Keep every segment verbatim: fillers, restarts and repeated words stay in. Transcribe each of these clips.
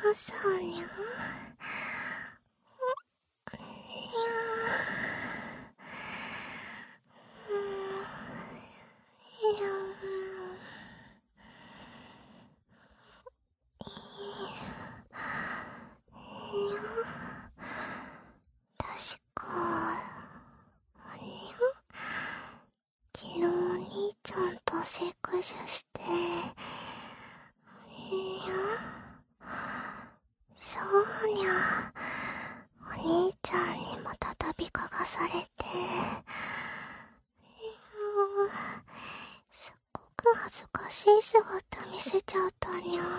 そうにゃ。確か、にゃ、昨日お兄ちゃんとセクショして、にゃ、そうにゃ、お兄ちゃんにもたたびかがされて、すっごく恥ずかしい姿見せちゃったにゃ。も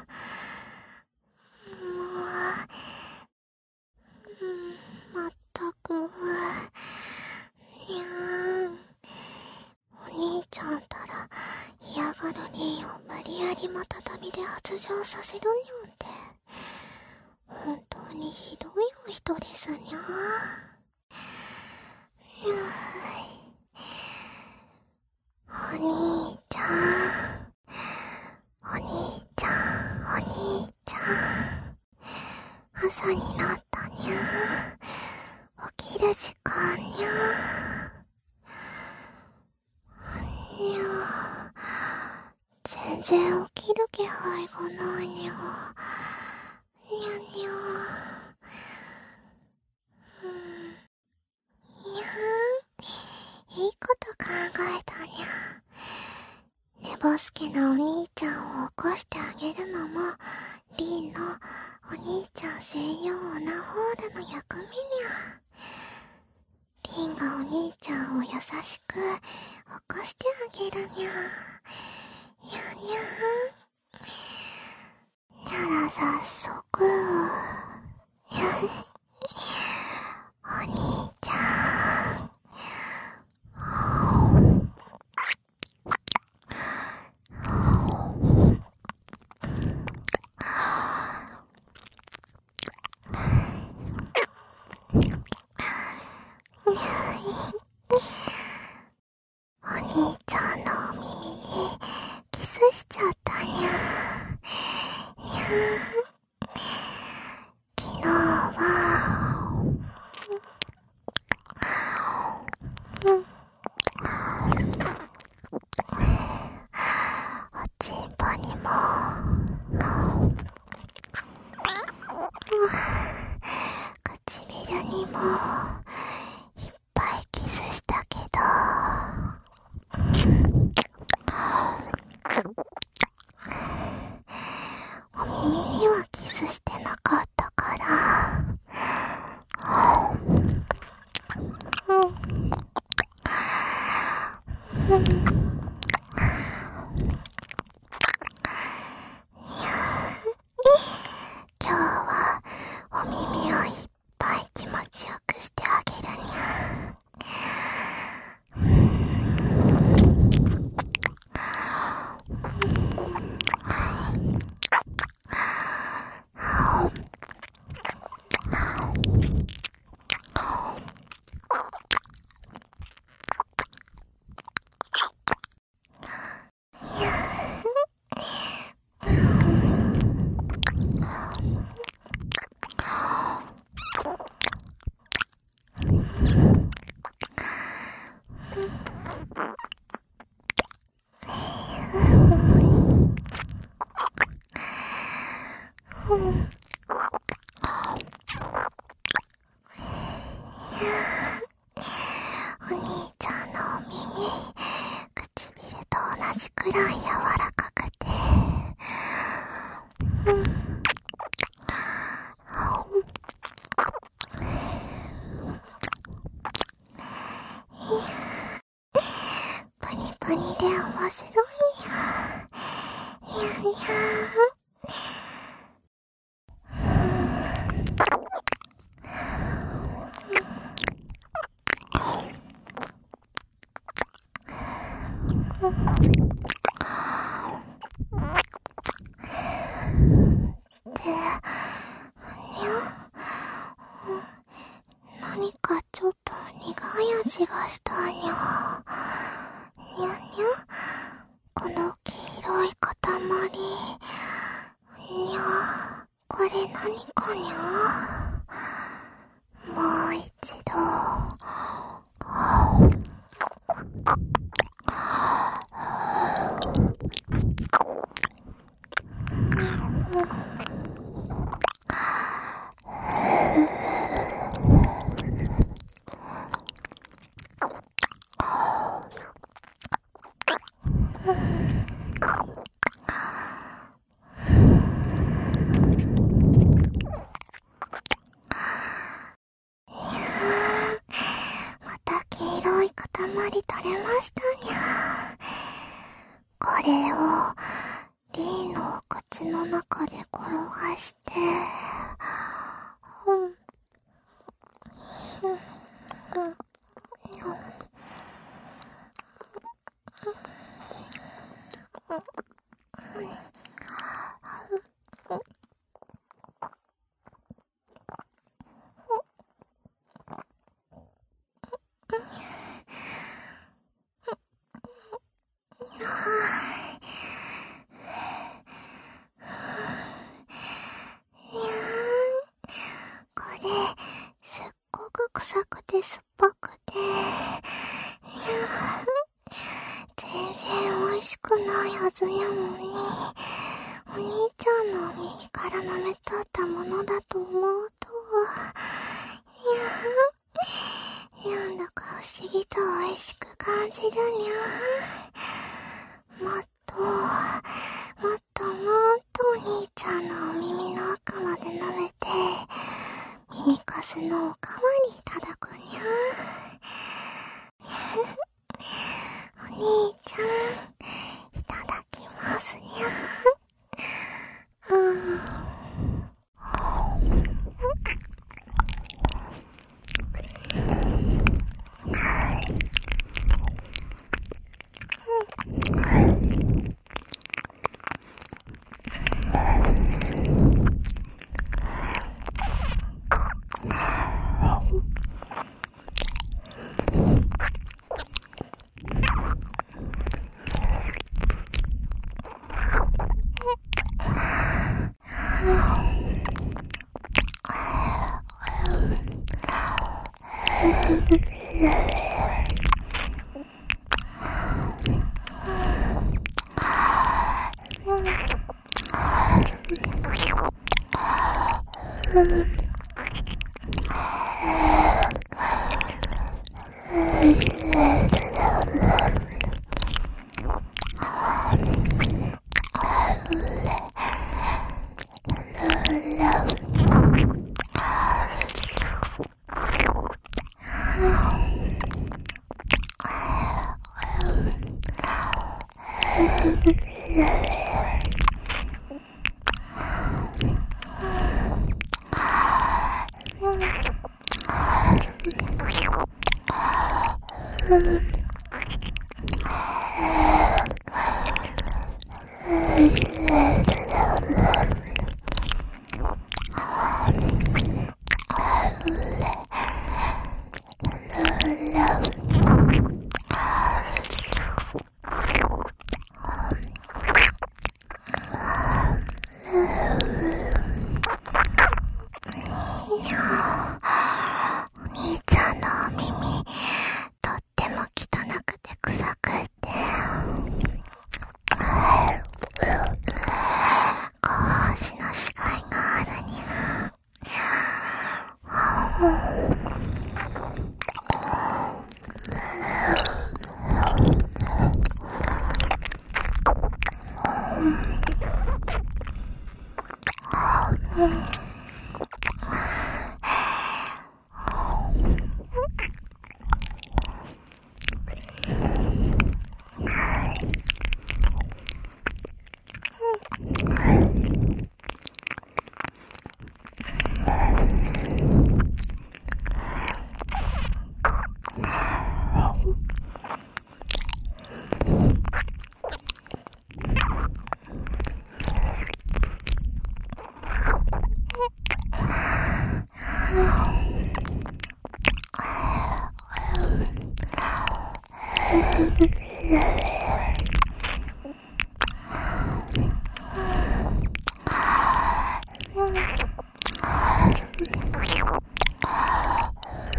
う、うん、まったく、にゃーん。お兄ちゃんたら嫌がるにを無理やりまたたびで発情させるにゃんて、本当にひどいお人ですにゃ。にゃーい。お兄ちゃん、お兄ちゃん、お兄ちゃん、朝になったにゃ。起きる時間にゃ。にゃ、全然起きる気配がないにゃ。にゃにゃ。うん。にゃーん、いいこと考えたにゃ。寝ぼすけなお兄ちゃんを起こしてあげるのも、リンのお兄ちゃん専用オナホールの役目にゃ。リンがお兄ちゃんを優しく起こしてあげるにゃ。にゃにゃー。にゃら早速。にゃ。お兄ちゃん。お兄ちゃんのお耳にキスしちゃったにゃ。にゃー。昨日は、うん、おちんぽにも、唇にもいっぱいキスしたけど、お耳にはキスしてなかったから、うん、うん、今日はお耳をいっぱい気持ちよくしてあげるにゃ。お兄ちゃんのお耳、唇と同じくらい柔らかくて、うん、プニプニで面白いにゃ。にゃにゃ。何かちょっと苦い味がしたにゃ。にゃにゃ。この黄色い塊、 何かにゃ。もう一度。取れましたにゃ。これをリーのお口の中で転がして、うん、うん、うん、うん、臭くて酸っぱくて、にゃ全然美味しくないはずにゃのに、お兄ちゃんのお耳から舐めとったものだと思うと、にゃなんだか不思議と美味しく感じるにゃ。もっと、もっともっとお兄ちゃんのお耳の奥まで舐めて、耳かすのおかわりいただくにゃ。お兄ちゃん、いただきますにゃ。うん。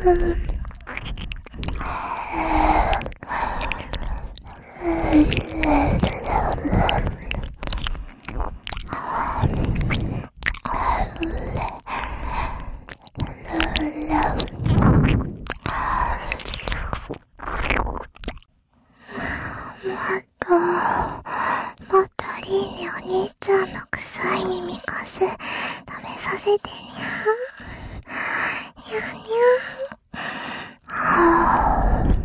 もっとリンにお兄ちゃんの臭い耳かす食べさせてにゃにゃにゃはぁ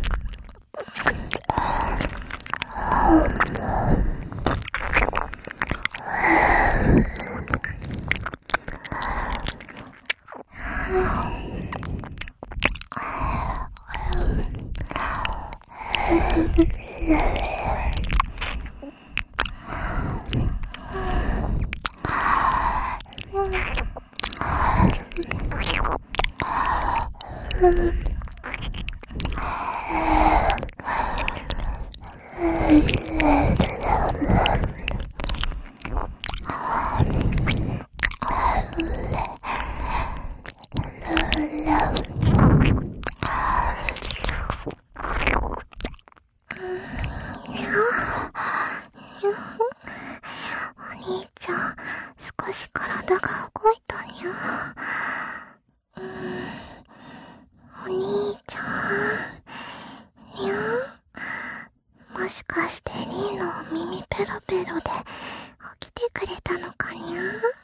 お兄ちゃん、少し体が動いたにゃ。うーん、お兄ちゃん、にゃ。もしかしてリンのお耳ペロペロで起きてくれたのかにゃ。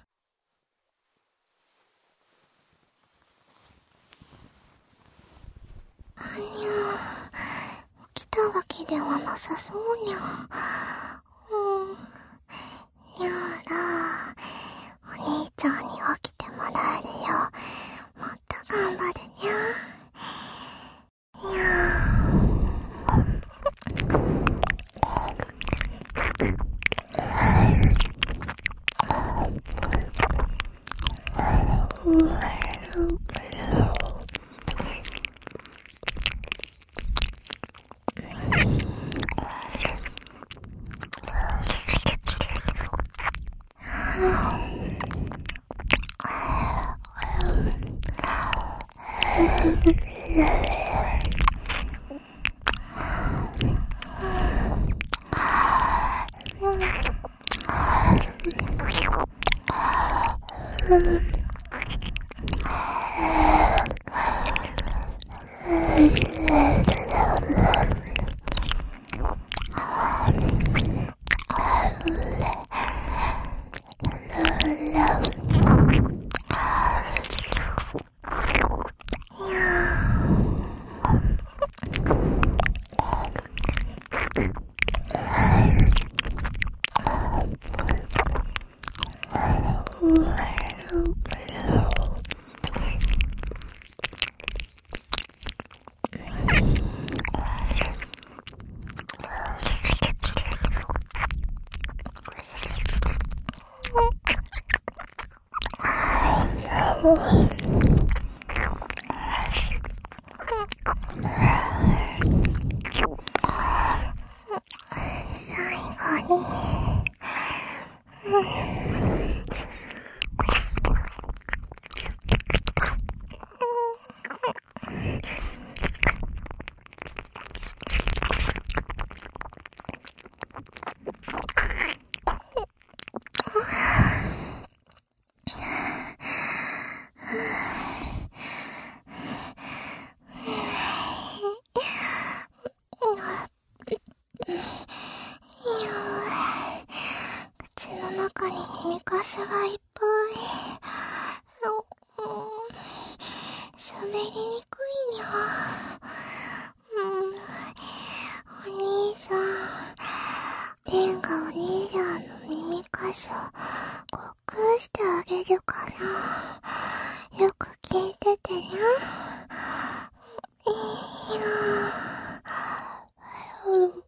あにゃ、起きたわけではなさそうにゃ。うん。にゃーら、お兄ちゃんに起きてもらえるよ。もっと頑張るにゃ。にゃ最後に、口の中に耳かすがいっぱい。喋りにくいにゃ。うん、お兄さん、レンがお兄さんの耳かすをこくしてあげるかな。よく聞いててにゃ。いいにゃ。うん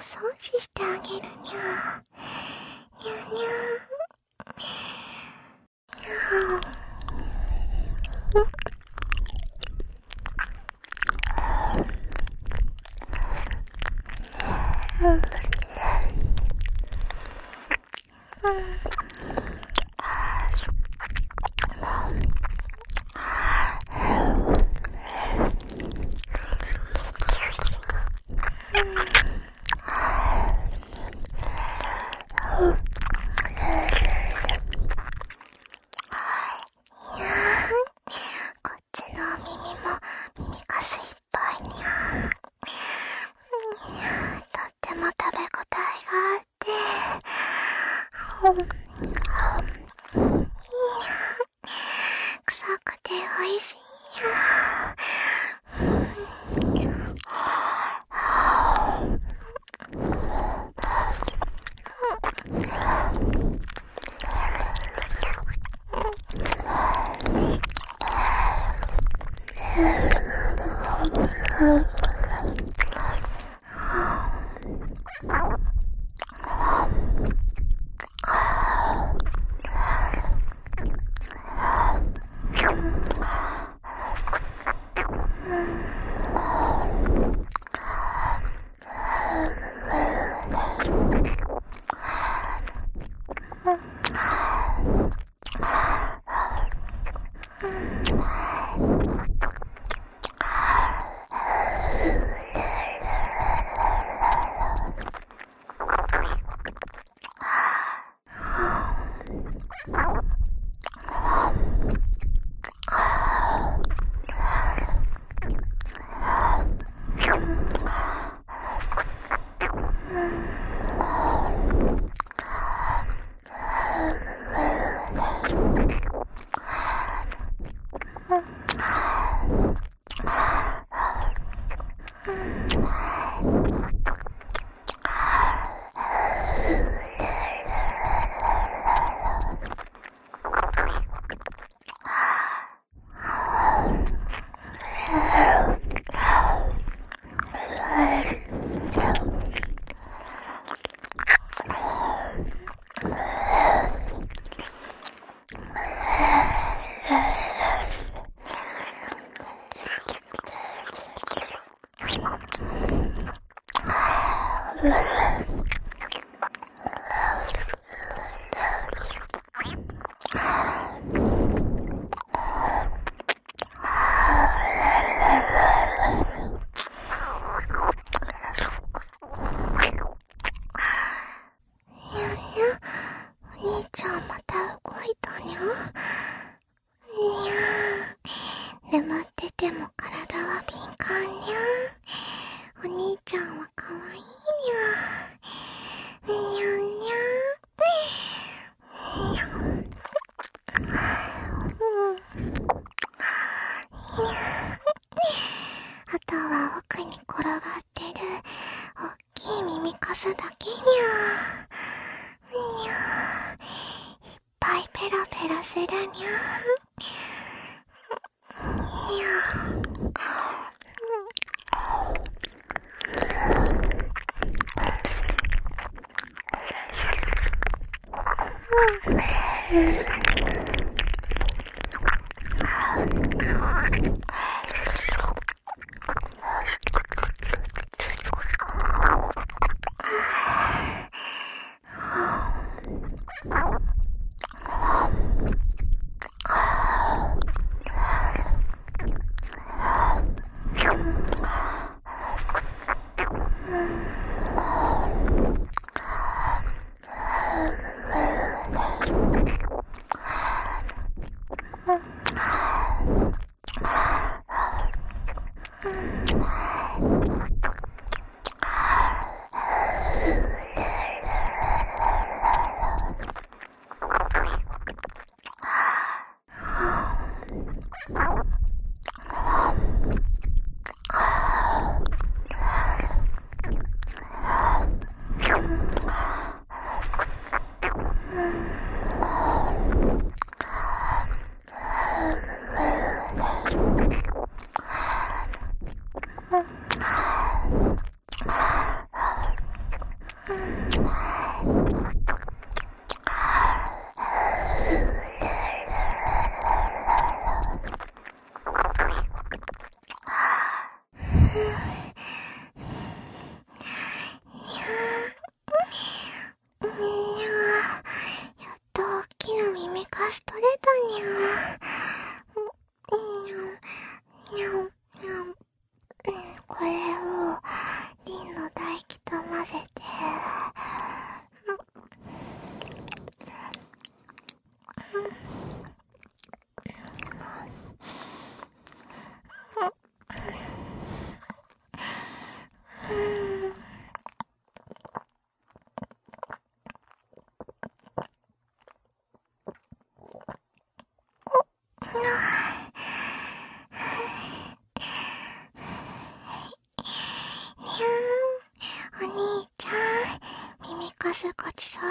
掃除してあげるにゃ。にゃにゃ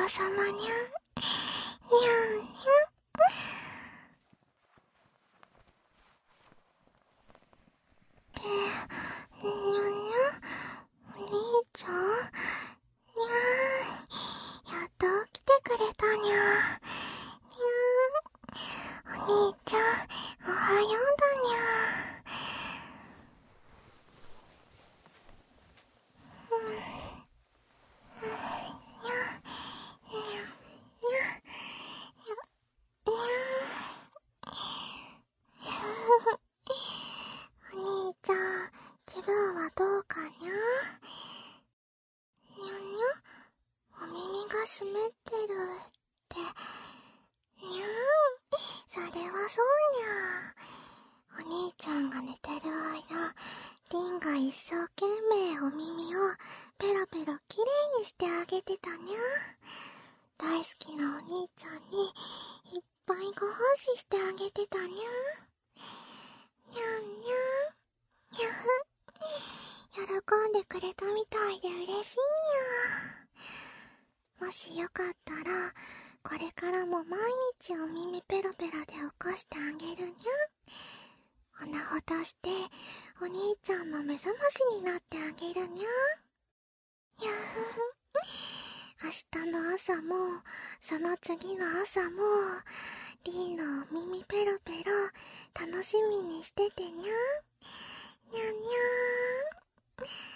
ちそうさまにゃん。にゃんにゃん。で、にゃんにゃん。お兄ちゃん。にゃん。やっと起きてくれたにゃ。にゃん。お兄ちゃん、おはようだにゃ。うん。にゃん。にゃん。にゃん。にゃん。お兄ちゃん、気分はどうかにゃ。にゃにゃ、お耳が湿ってるって。にゃん、それはそうにゃ。お兄ちゃんが寝てる間、リンが一生懸命お耳をペロペロきれいにしてあげてたにゃ。大好きなお兄ちゃんにいっぱいご奉仕してあげてたにゃ。にゃんにゃん、にゃふ。喜んでくれたみたいで嬉しいにゃ。もしよかったら、これからも毎日お耳ペロペロで起こしてあげるにゃ。おなほとしてお兄ちゃんの目覚ましになってあげるにゃ。にゃふふ。明日の朝もその次の朝もリンのお耳ペロペロ楽しみにしててにゃ。にゃにゃーん。